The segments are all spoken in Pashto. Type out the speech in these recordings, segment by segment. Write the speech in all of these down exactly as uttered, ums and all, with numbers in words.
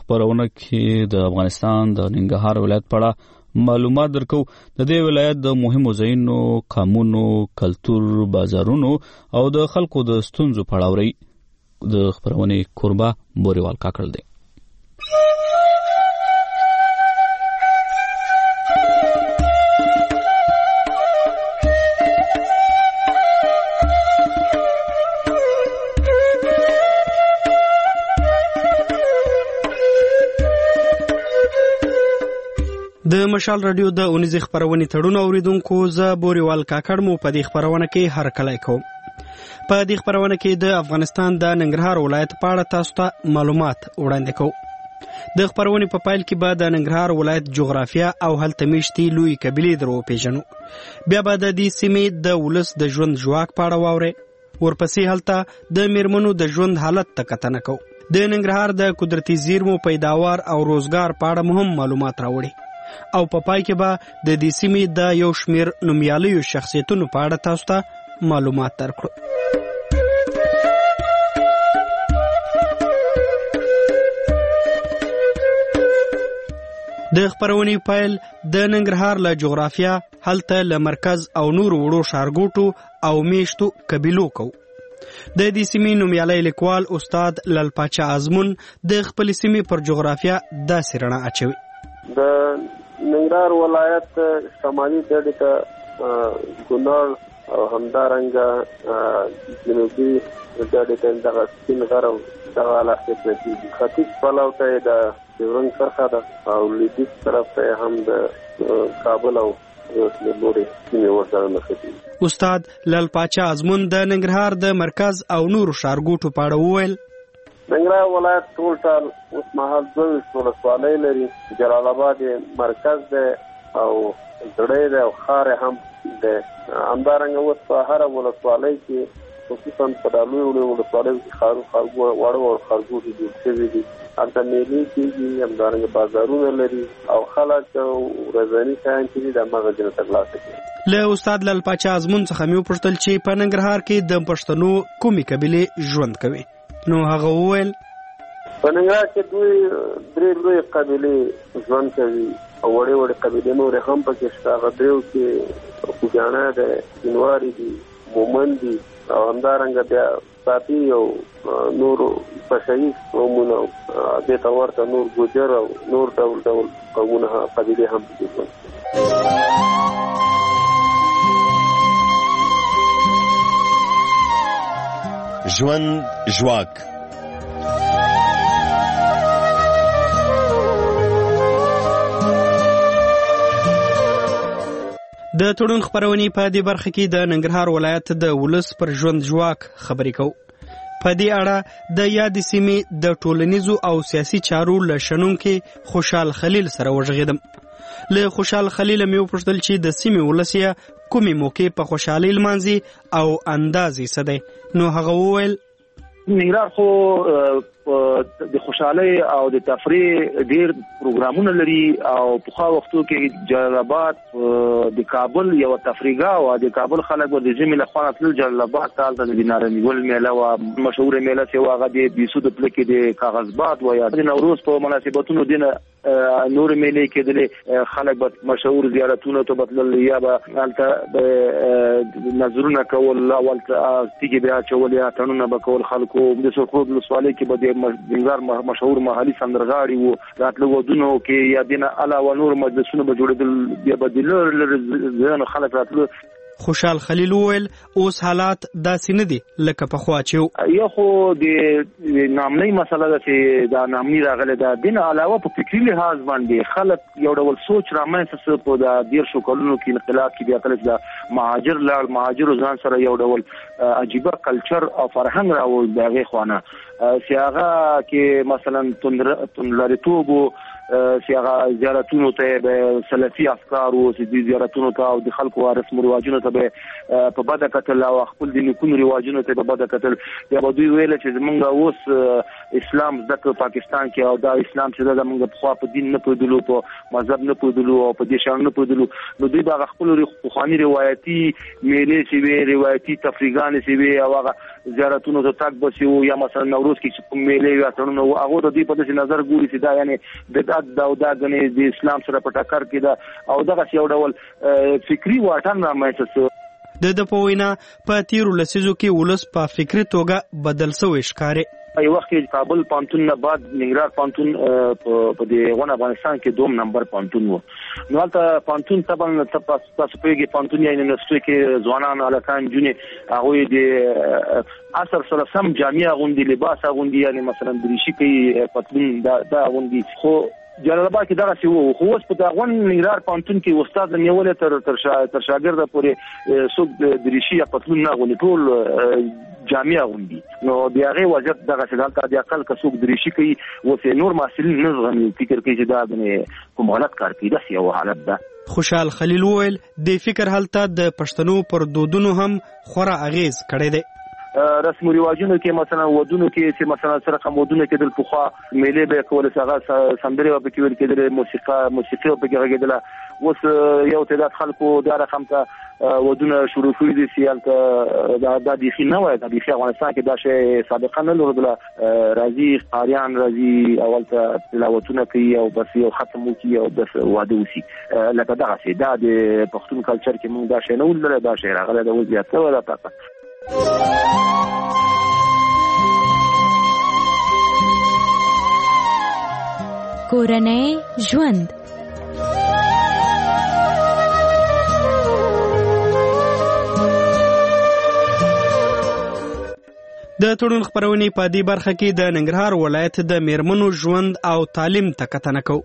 خبرونه کې د افغانستان د ننګرهار ولایت په اړه معلومات درکو. د دې ولایت د مهمو ځایونو، قومونو، کلتور، بازارونو او د خلکو د ستونزو په اړه اوري. د خبرونه کوربه بوريوال کاکړ دی. د مشال رادیو د اونیزه خبرونه تړون اوریدونکو ز بوريوال کاکړ مو په دې خبرونه کې هر کله کوم. په دې خبرونه کې د افغانستان د ننګرهار ولایت په اړه تاسو ته معلومات وړاندې کوم. د خبرونه په پایل کې به د ننګرهار ولایت جغرافیا او هلته میشتي لوی قبیلې درو پیژنو. بیا به د دې سیمې د ولس د ژوند ژواک په اړه واوري. ورپسې هلته د میرمنو د ژوند حالت ته کتنه کوو. د ننګرهار د قدرتي زیرمو پیداوار او روزګار په اړه مهم معلومات راوړي. او په پای کې به د دې سیمې د یو شمیر نومیالیو شخصیتونو په اړه تاسو ته معلومات درکړو. د خبرونې پایل د ننګرهار له جغرافیا، هلته له مرکز او نور وړو ښارګوټو او میشتو قبیلو کو. د دې سیمې نومیالی لیکوال استاد لال پاچا ازمون د خپل سیمې پر جغرافیا داسې رڼا اچوي. د ننګرهار ولایت شمالي ډډې ته کونړ او همدارنګه جنوبي ډډې ته دغه سپین غر او دغه علاقې پرتې دي. ختیځ پلو ته یې د ډیورنډ کرښه ده او لویدیځ طرف ته یې هم د کابل او نورې سیمې ورسره نښتي. استاد لال پاچا ازمون د ننګرهار د مرکز او نورو ښارګوټو په اړه وویل. ننګرهار ولایت ټول ټال اوس مهال دوه ویشت ولسوالۍ لري. جلال آباد یې مرکز دی او زړی دی او ښار یې هم دی. همدارنګه اوس په هره ولسوالۍ کې خصوصا په دا لویو لویو ولسوالیو کې ښارګو واړه واړه ښارګوټي جوړ شوي دي. هلته میلې کېږي، همدارنګه بازارونه لري او خلک ورځني شیان چې دي د هماغه ځای نه ترلاسه کوي. له استاد لال پاچا ازمون څخه مې وپوښتل چې په ننګرهار کې د پښتنو کومې قبیلې ژوند کوي. نو هغه وویل په ننګرهار کې دوی درې لوی قبیلې ژوند کوي او وړې وړې قبیلې نورې هم پکې شته. هغه دریو کې خوږیاڼی دی، شینواري دي، مومن دي او همدارنګه بیا ساپي او نور پشه ییز قومونه او دې ته ورته نور ګوجر او نور ډول ډول قومونه قبیلې هم پکې ژوند کوي. ژوند ژواک د تړون خبرونې په دې برخه کې د ننګرهار ولایت د ولس پر ژوند ژواک خبرې کوو. په دې اړه د یاد سیمې د ټولنیزو او سیاسي چارو له شنونکي خوشحال خلیل سره وژغېدم. له خوشحال خلیل مې وپوښتل چې د سیمې ولس یې کومې موقع په خوشحالۍ لمانځي او انداز یې څه دی. نو هغه وویل ننګرهار خو د خوشحالۍ او د تفریح ډیر پروګرامونه لري او په خو وختو کې جلال آباد د کابل یو تفریحګاه او د کابل خلک د ژمي له خوا تل جلال آباد ته د دینارني ګل میله او مشهور میله چې هغه د بیسو د پلکې د کاغذباد و یا د نوروز په مناسبتونو دینه نور میلې کېدلې. خلک به مشهور زیارتونو ته بدلل یا به هلته نظرونه کول او تیږې بیا اچول یا تړونونه به کول. خلکو د سرخود ولسوالۍ کې به د ننګرهار مشهور محلي سندرغاړي وو راتلو ودونو کې یا دینه علاوه نور مجلسونه به جوړېدل بیا به د لرې ځایونو خلک راتلو. خوشحال خلیل وویل اوس حالات داسې نه دي لکه پخوا چې یو خو د نامنۍ مسله ده چې دا نامنۍ راغلې ده. دین علاوه په فکري لحاظ باندې خلک یو ډول سوچ رامنځته شو په د دیرشو کلونو کې انقلاب کې بیا کله چې مهاجر لاړ مهاجرو ځان سره یو ډول عجیبه کلچر او فرهنګ راوړ د هغې خوا نه چې هغه کې مثلا توندلاریتوب چې هغه زیارتونو ته به سلفي افکار او چې زیارتونو ته او د خلکو رسم رواجونو ته به په بده کتل او خپل د نیکونو رواجونو ته په بده کتل. یا به دوی ویل چې زمونږ اوس اسلام زده پاکستان کې او دا اسلام چې دا موږ په خوا په دین نه پوهېدلو په مذهب نه پوهېدلو او په دې شیانو نه پوهېدلو نو دوی به خپل پخواني روایتي میلې چې وي روایتي تفریحګانې چې وي او هغه زیارتونو ته تګ بس یا مثلا نیوروز کې کوم میلې یا تړون او هغه د دې په دې نظر ګوري چې دا یعنی بدعت دا او دا غني د اسلام سره په ټکر کې دا او دغه یو ډول فکری واټن رامنځته د د په وینا په تیرو لسیزو کې ولس په فکری توګه بدل شوی ښکاري. یو وخت کې کابل پانتون نه بعد ننګرهار پانتون په دې ونه افغانستان کې دوم نمبر پانتون وو. نو هلته پانتون طبعا تاسو پیږي پانتون یې یونیورسيټي کې ځوانان الکان جونې هغه د اثر سره سم جامع غوندي لباس غوندي یعنی مثلا دریشي کې پتلون دا دا غوندي خو جلال آباد کې دغه څه وو خو اوس په دغه ننګرهار پانتون کې استاد نیولې تر تر تر شاګرد پورې څوک دریشي یا پتلون نه غوندي ټول جامع غوندي. نو د هغه وجه دغه څه دلته د عقل کڅوک دریشي کوي او نور محصلین نه غوښني فکر کوي چې دا د کوم غلط کار کوي دا یو حالت ده. خوشحال خلیل وویل د فکر حالت د پښتنو پر دودونو هم خورا اغیز کړی دی. رسم و رواجونو کې مثلا ودونو کې چې مثلا سره کومودونه کې د پوخا میلې به کول څنګه سندري او په کې ور کې د موسیقي موسیقي په کې راګدله اوس یو تعداد خلکو دا رقم ته ودونه شروع کړي دي چې دا د دې خنه وای د دې افغانستان کې دا شی سابقا نه لرله راځي قاریان راځي اول ته تلاوتونه کوي او بس یو ختم وکي او بس واده وسی لکه دا شی دا د پښتون کلچر کې موږ دا شی نه ولر دا شی راغله د وضعیت ولا پاتہ کورنۍ ژوند. د تړون خبرونې په دې برخه کې د ننګرهار ولایت د میرمنو ژوند او تعلیم ته کتنه کوو.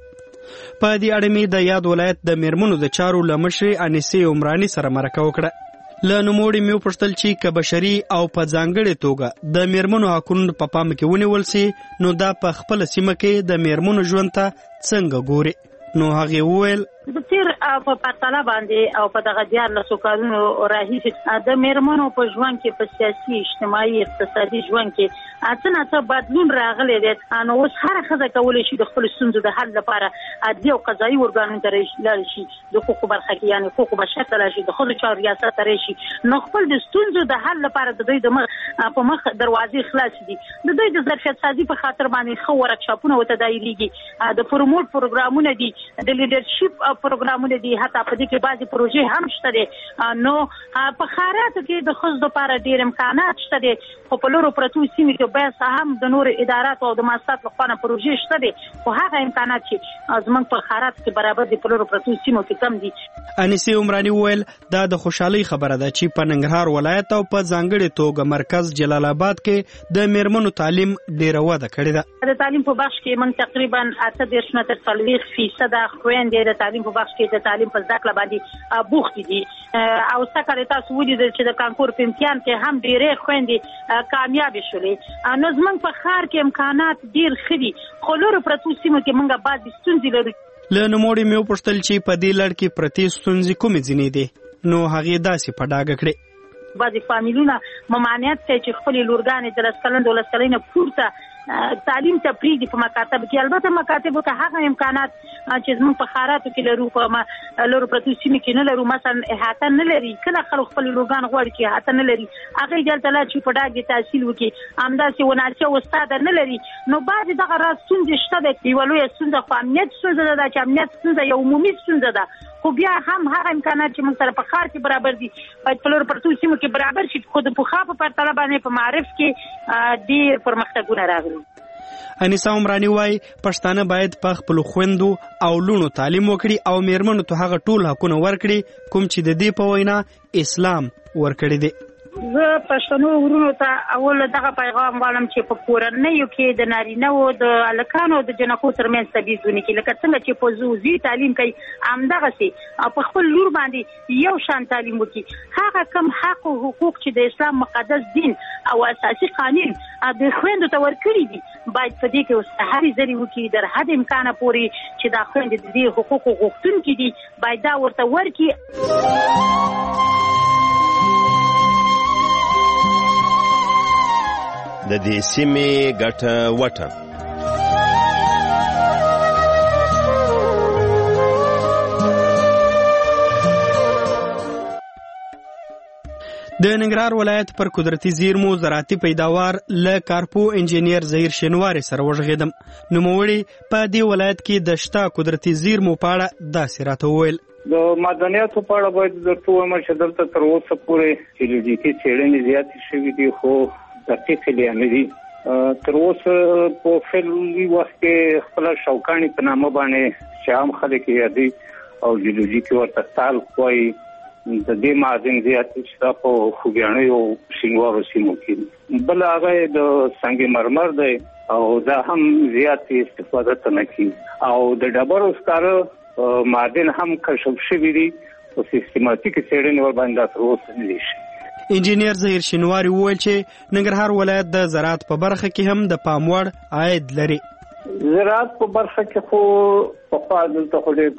په دې اړه مې د یاد ولایت د میرمنو د چارو له مشرې انیسې عمراني سره مرکه وکړه. له نوموړي مې وپوښتل چې که بشري او په ځانګړې توګه د میرمنو حقونو په پام کې ونیول سي نو دا په خپله سیمه کې د میرمنو ژوند ته څنګه ګوري. نو هغې وویل د تیر په پرتله باندې او په دغه دیارلسو کلونو راهیسې د میرمنو په ژوند کې په سیاسي اجتماعي اقتصادي ژوند کې څه نه څه بدلون راغلی دی. نو اوس هره ښځه کولی شي د خپلو ستونزو د حل لپاره عدلي او قضایي ارګانونو ته لاړ شي د حقوقو برخه کې یعنې حقوقو بشر ته لاړ شي د ښځو چارو ریاست ته راشي نو خپل د ستونزو د حل لپاره د دوی د مخ په مخ دروازې خلاصې دي. د دوی د ظرفیت سازي په خاطر باندې ښه ورکشاپونه ورته دایریږي د پروموټ پروګرامونه دي د لیډرشپ پروګرامونه دي حتی په دې کې بعضې پروژې هم شته دي. نو په ښاراتو کې د ښځو لپاره ډېر امکانات شته دي خو په لرو پرتو سیمې کې باید هم د نورو اداراتو او د مؤسساتو لخوا نه پروژې شته دي خو هغه امکانات چې زموږ په ښاراتو کې برابر دي په لرو پرتو سیمو کې کم دي. انیسې عمراني وویل دا د خوشحالۍ خبره ده چې په ننګرهار ولایت او په ځانګړې توګه مرکز جلال آباد کې د میرمنو تعلیم ډېره وده کړې ده. د تعلیم په بخش کې موږ تقریبا اته دېرش نه تر څلوېښت فیصده خویندې د تعلیم په بخش کې د تعلیم په زده کړه باندې بوختې دي او سږ تاسو ولیدل چې د کانکور په امتحان کې هم ډېرې خویندې کامیابې شولې. نو زموږ په ښار کې امکانات ډېر ښه دي خو لرو پرتو سیمو کې موږ بعضې ستونزې لرو. له نوموړي مې وپوښتل چې په دې لړ کې پرتې ستونزې کومې ځینې دي نو هغې داسې په ډاګه کړې. بعضې فامیلونه ممانعت کوي چې خپلې لورګانې د لس کلن دولس کلۍ نه پورته تعلیم ته پرېږدي په مکاتبو کې. البته مکاتبو ته هغه امکانات چې زموږ په ښاراتو کې لرو په لرو پرتو سیمې کې نه لرو مثلا احاطه نه لري. کله خلک خپلې لورګان غواړي چې احاطه نه لري هغې دلته لاړ چې په ډاګ تحصیل وکړي همداسې وناسیه استاده نه لري. نو بعضې دغه راز ستونزې شته ده. یوه لویه ستونزه خو امنیت ستونزه ده چې امنیت ستونزه یو عمومي ستونزه ده خو بیا هم هغه امکانات چې موږ سره په ښار کې برابر دي باید په لرو پرتو سیمو کې برابر شي خو د پخوا په پرتله باندې په معرف کې ډېر پرمختګونه راغلي. انیسه عمراني وایي پښتانه باید په خپلو خویندو او لوڼو تعلیم وکړي او میرمنو ته هغه ټول حقونه ورکړي کوم چې د دې په وینا اسلام ورکړي دي. زه پښتنو ورونو ته اول دغه پیغام وایم چې په کورنیو کې د نارینه‌و د هلکانو د جنکو ترمنځ تبعیض ونه کړي لکه څنګه چې په زوزي تعلیم کوي همدغسې په خپل لور باندې یو شان تعلیم وکړي. هغه کم حق او حقوق چې د اسلام مقدس دین او اساسي قانون د خویندو ته ورکړي دي باید په دې کې اوس هرې ځلې وکړي در حد امکانه پورې چې دا خویندې د دې حقوقو غوښتونکي دي باید دا ورته ورکړي. د دې سیمې ګټه وټه. د ننګرهار ولایت پر قدرتي زیرمو زراعتي پیداوار له کارپو انجینیر ظهیر شینواری سره وغږېدم. نوموړي په دې ولایت کې د شته قدرتي زیرمو په اړه داسې راته وویل. د معدنیاتو په اړه باید درته ووایم چې دلته تر اوسه پورې جیولوجیکي څېړنې زیاتې شوي دي، خو دقیقې لا نه دي. تر اوسه په فعلي وخت کې خپله شوکاڼي په نامه باندې چې عام خلک یې یادوي او جیولوجیکي ورته تال وایي، د دې معدن زیات شته په خوږیاڼیو او شینوارو سیمو کې. بل هغه د سنگ مرمر دی او دا هم زیات استفاده ته نه کېږي او د ډبرو سکاره معدن هم کشف شوي دي او سیستماتیکې څېړنې ورباندې تر اوسه نه دي شوي. انجینیر ظهیر شینواری وویل چې ننګرهار ولایت د زراعت په برخه کې هم د پام وړ عاید لري. زراعت په برخه کې خو پخوا دلته خو ډېر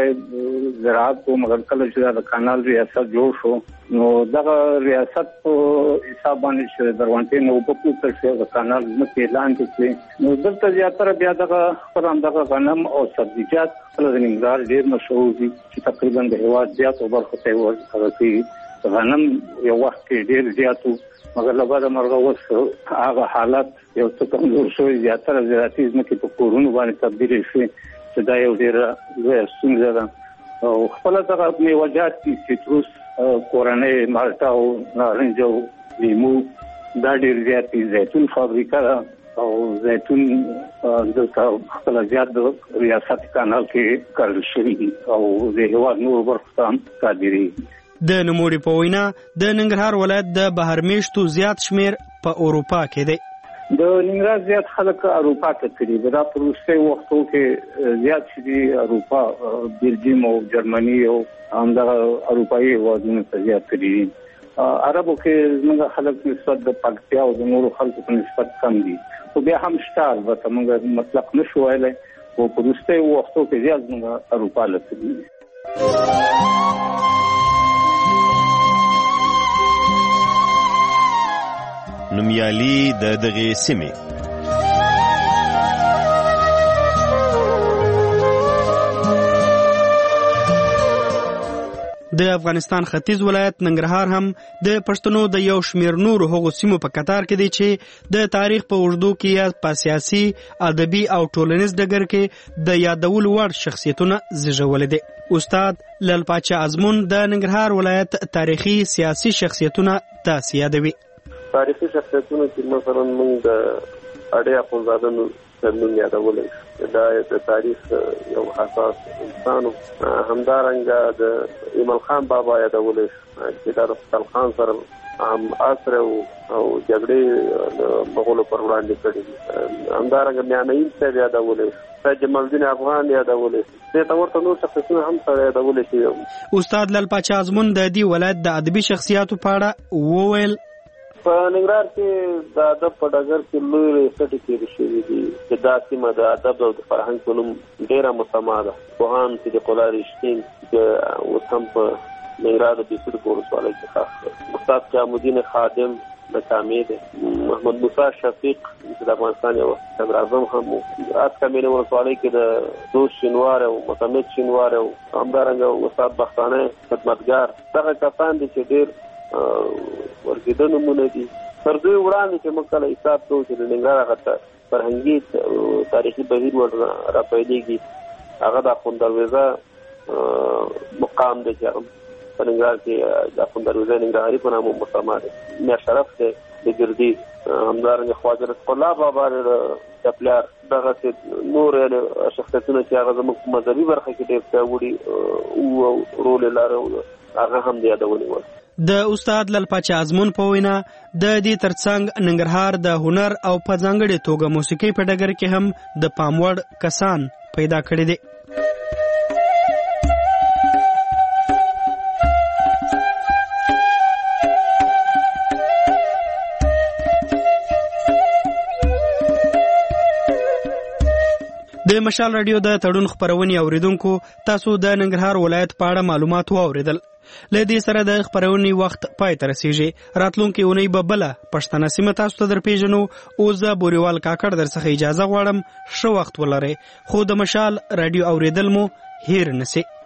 کمزوری زراعت و، مګر کله چې د کانال ریاست جوړ شو نو دغه ریاست په حساب باندې چې دروانټې نه اوبه پورته شوې د کانال ځمکې لاندې کړې نو دلته زیاتره بیا دغه خپل همدغه غنم او سبزیجات خپله د ننګرهار ډېر مشهور دي چې تقریبا د هېواد زیاتو برخو ته یې ورسره کوي. غنم یو وخت کې ډېر زیات و، مګر له بعده مرغه اوس هغه حالت یو څه کمزور شوی، زیاتره زراعتي ځمکې په کورونو باندې تبدیلې شوې چې دا یو ډېره لویه ستونزه ده. او خپله دغه میوه‌جات دي، سیتروس، کورنۍ مالټه او نارنج او لیمو دا ډېر زیات دي. زیتون فابریکه ده او زیتون دلته خپله زیات د ریاست کانال کې کرل شوي دي او د هېواد نورو برخو ته هم صادرېږي. د نوموړي په وینا د ننګرهار ولایت د بهر میشتو زیات شمیر په اروپا کې دی. د ننګرهار زیات خلک اروپا ته تللي دي. دا په وروستیو وختو کې زیات چې دي اروپا، بلجیم او جرمني او همدغه اروپایي هېوادونو ته زیات تللي دي. عربو کې زموږ خلک نسبت د پکتیا او د نورو خلکو په نسبت کم دي، خو بیا هم شته، البته موږ مطلق نشو ویلی، خو په وروستیو وختو کې زیات زموږ اروپا له تللي دي. نومیالي د دغې سیمې د افغانستان ختیځ ولایت ننګرهار هم د پښتنو د یو شمیر نورو هغو سیمو په کتار کې دی چې د تاریخ په اوږدو کې یا په سیاسي، ادبي او ټولنیز ډګر کې د یادولو وړ شخصیتونه زیږولي دي. استاد لعل پاچا ازمون د ننګرهار ولایت تاریخي سیاسي شخصیتونه داسې یادوي. تاریخي شخصیتونو کې مثلا موږ د اډې اخندزاده نوم یادولی شو، دا د تاریخ یو حساس انسان و. همدارنګه د ایمل خان بابا یادولی شو چې دا د خوشحال خان سره هم عصر او جګړې د مغولو پر وړاندې کړي دي. همدارنګه میاں نعیم صاحب یادولی شو، سید جمال الدین افغان یادولی شو، دې ته ورته نور شخصیتونه هم سره یادولی شي. استاد لعل پاچا ازمون د دې ولایت د ادبي شخصیاتو په اړه وویل. په ننګرهار کې د ادب په ډګر کې لوی ریاستې تېرې شوي دي چې دا سیمه د ادب او د فرهنګ په نوم ډېره مسما ده. پوهان صدیق الله رښتین چې اوس هم په ننګرهار د بېسوري په ولسوالۍ کې ښخ دی. استاد قیام الدین خادم د کامې دی. محمد موسی شفیق چې د افغانستان یو صدر اعظم هم و. اس کامې ولسوالۍ کې د دوست شینوار او متمد شینوار او همدارنګه استاد بختانه خدمتګار دغه کسان دي چې ډېر ورګېده نومونه دي. تر دوی وړاندې چې موږ کله حساب کوو چې د ننګرهار هغه فرهنګي تاریخي بهیر ور راپیلېږي، هغه د اخند درویزه مقام دی چې هغه په ننګرهار کې د اخند درویزه ننګرهاري په نامه مسما دی. میا شرف دی د ګردي، همدارنګه خواجه رزق الله بابا د چپلیار، دغسې نور شخصیتونه چې هغه زموږ په مذهبي برخه کې ډېر پیاوړي او رول یې لاره، هغه هم د یادونې وړ. د استاد لعل پاچا ازمون په وینا د دې ترڅنګ ننګرهار د هنر او په ځانګړې توګه موسیقۍ په ډګر کې هم د پام وړ کسان پیدا کړي دي. د مشال رادیو د تړون خبرونې اوریدونکو، تاسو د ننګرهار ولایت په اړه معلومات واوریدل. له دې سره د خبرونې وخت پای ته رسیږي. راتلونکې اونۍ به بله پښتنه سیمه تاسو ته در پیژنو. اوس زه بوریوال کاکړ در څخه اجازه غواړم. ښه وخت ولرئ، خو د مشال رادیو اوریدل مو هیر نسي.